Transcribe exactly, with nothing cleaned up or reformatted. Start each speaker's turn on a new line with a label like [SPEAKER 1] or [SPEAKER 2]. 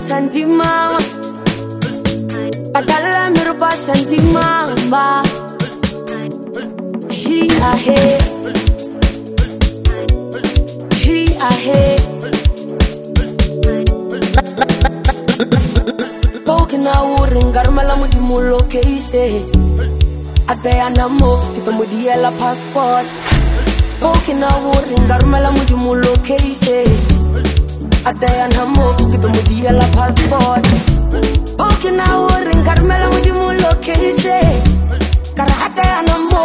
[SPEAKER 1] santi mama, padala mirupa santi mama. He ahe, he ahe. Poking out and garmala mudimulo case. Adaya namo, kita mudiela passport. Poking out and garmala mudimulo case. Adaya namo, kita mudiela passport. Poking out and garmala mudimulo case. Kara adaya namo.